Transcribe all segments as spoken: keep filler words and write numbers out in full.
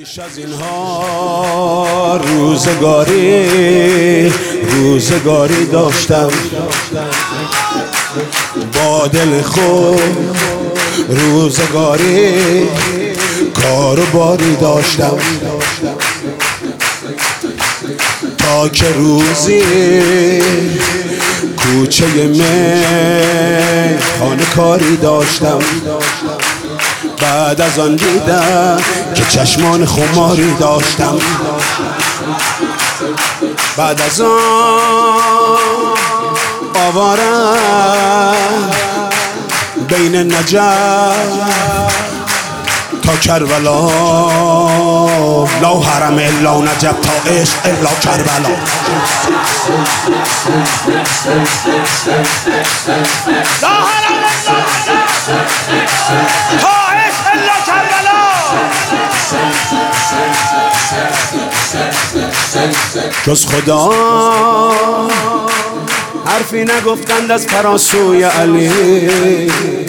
پیش از اینها روزگاری روزگاری داشتم با دل خود، روزگاری کار و باری داشتم تا که روزی کوچه می خانه کاری داشتم. بعد از آن دیدم که چشمان خماری داشتم. بعد از آن آوارم بین نجف تا کربلا، لا حرم الا نجف تا عشق الا کربلا. لا حرم الا نجف تا عشق الا کربلا. جز خدا حرفی نگفتند از فراسوی علی،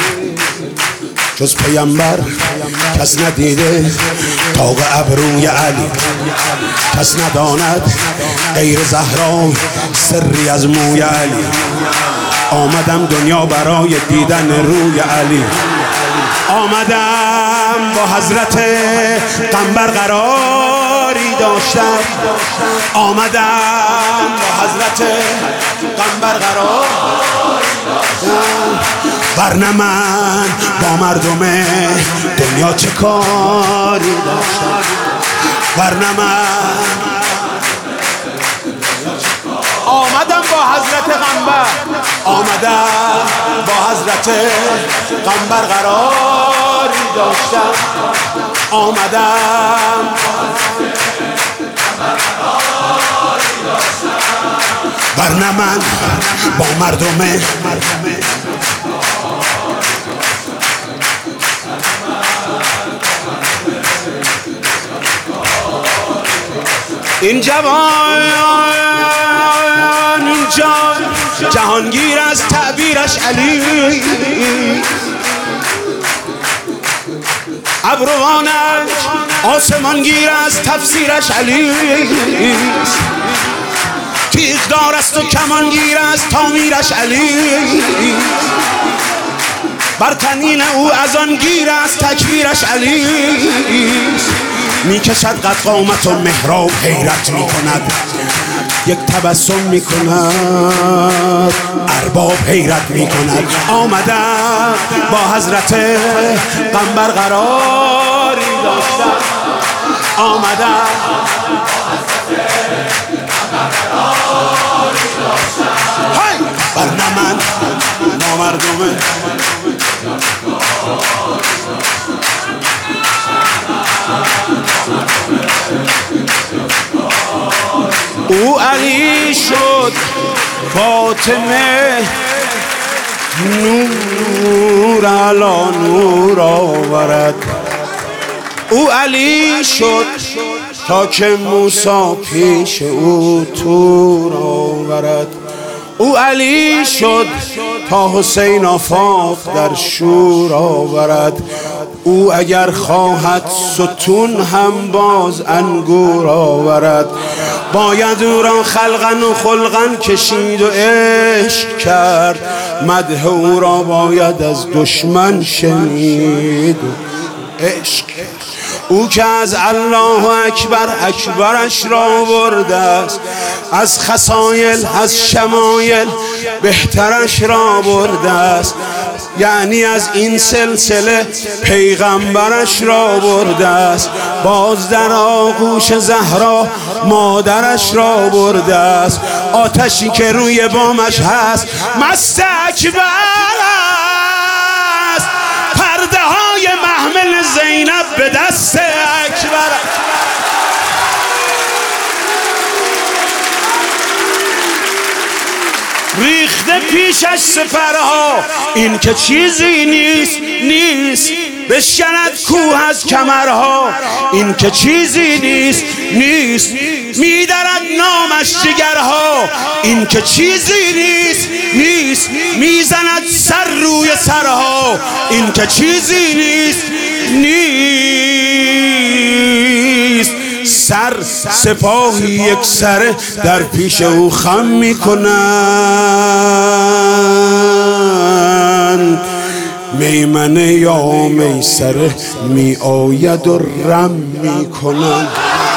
جز پیامبر کس ندیده طاق ابروی علی. کس نداند غیر زهرا سری از موی علی. آمدم دنیا برای دیدن روی علی. آمدم با حضرت قنبر قراری داشتم. آمدم با حضرت قنبر قراری داشتم. ورنه من با مردم دنیا چه کاری داشتم. ورنه من آمدم با حضرت قنبر، آمدم با حضرت قنبر قراری داشتم. آمدم ورنه من با مردم این جوان این جان جهانگیر از تعبیرش علی، ابروانش آسمانگیر از تفسیرش علی. تیغدار است و کمانگیر از تعمیرش علی. بر تنین او از آن گیر از تکبیرش علی. می کشد قد قامت و محراب حیرت می کند. یک تبسم می کند ارباب حیرت می کند. آمدم با حضرت قنبر قراری داشتم. آمدم های ورنه من با مردم او علی شد فاطمه نور علا نور آورد. او علی شد تا که موسی پیش او طور آورد. او علی شد تا حسین آفاق در شور آورد. او اگر خواهد ستون هم باز انگور آورد. باید او را خلقن و خلقن کشید و عشق کرد. مدح او را باید از دشمن شنید و عشق. او که از الله اکبر اکبرش را برده است، از خصایل از شمایل بهترش را برده است. یعنی از این سلسله پیغمبرش را برده است. باز در آغوش زهرا مادرش را برده است. آتشی که روی بامش هست مست اکبر است. پرده های محمل زینب به دست اکبر. ریخته پیشش سپرها، این که چیزی نیست نیست. بشکند کوه از کمرها، این که چیزی نیست نیست. میدرد نامش جگرها، این که چیزی نیست نیست. میزند سر روی سرها، این که چیزی نیست نیست. سر سپاهی یک سره در پیش او خم میکنن. میمنه یا میسره می آید و رم میکنن.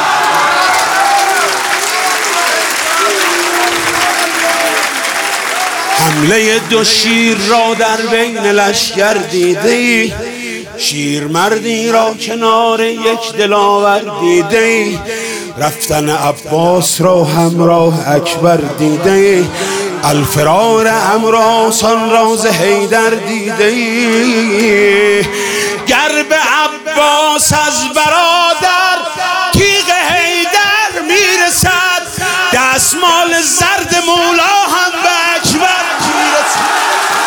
حمله دو شیر را در بین لشکر دیده ای، شیر مردی را کنار یک دلاور دیده ای، رفتن عباس را همراه اکبر دیده ای، الفرار عمراسان راز حیدر دیده ای. گر به عباس از برادر تیغ حیدر میرسد، دستمال زرد مولا هم به اکبر میرسد.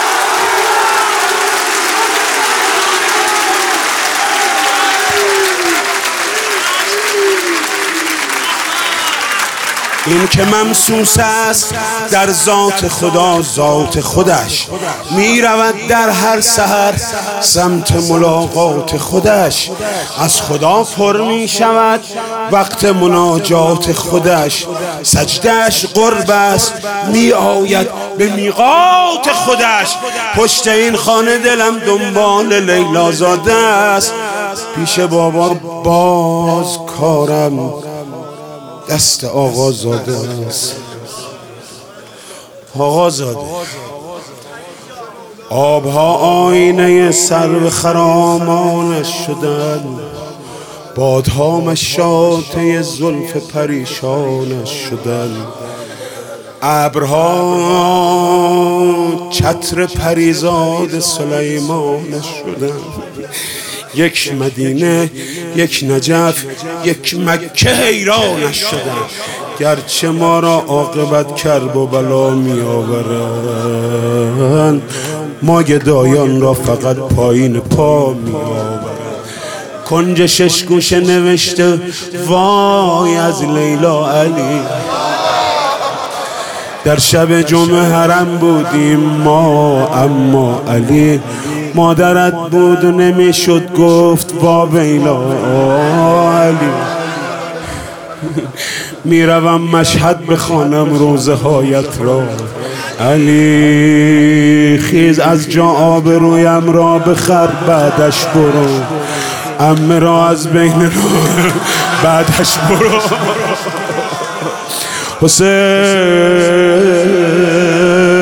این که ممسوس است در ذات خدا ذات خودش، می رود در هر سحر سمت ملاقات خودش، از خدا پر می شود وقت مناجات خودش، سجدهش قرب است می آید به میقات خودش. پشت این خانه دلم دنبال لیلا زاده است، پیش بابا باز کارم دست آقا زاده است. آقا زاده آبها آینه سرو خرامانش شدن، بادها مشاطه زلف پریشانش شدن، ابرها چتر پریزاد سلیمانش شدن. یک مدینه، یک نجف، یک مکه حیرانش شدن، گرچه ما را عاقبت کرب و بلا می آورند، ما گدایان را فقط پایین پا می آورند. کنج شش گوشه نوشته وای از لیلا علی، در شب جمعه حرم بودیم ما، اما علی مادرت بود و نمیشد گفت وا ویلا علی. میروم مشهد بخوانم روزه هایت را علی، خیز از جا آبرویم را بخر بعدش برو، عمه را از بین رو بعدش برو. حسین